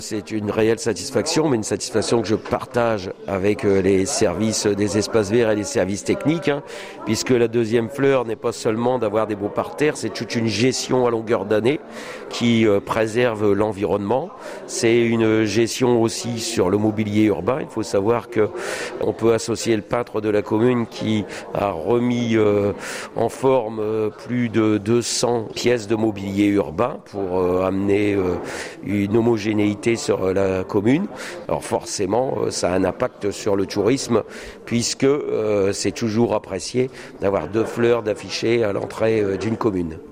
C'est une réelle satisfaction, mais une satisfaction que je partage avec les services des espaces verts et les services techniques, puisque la deuxième fleur n'est pas seulement d'avoir des beaux parterres, c'est toute une gestion à longueur d'année qui préserve l'environnement. C'est une gestion aussi sur le mobilier urbain. Il faut savoir qu'on peut associer le peintre de la commune qui a remis en forme plus de 200 pièces de mobilier urbain pour amener une homogénéité sur la commune. Alors forcément, ça a un impact sur le tourisme puisque c'est toujours apprécié d'avoir 2 fleurs d'affichées à l'entrée d'une commune.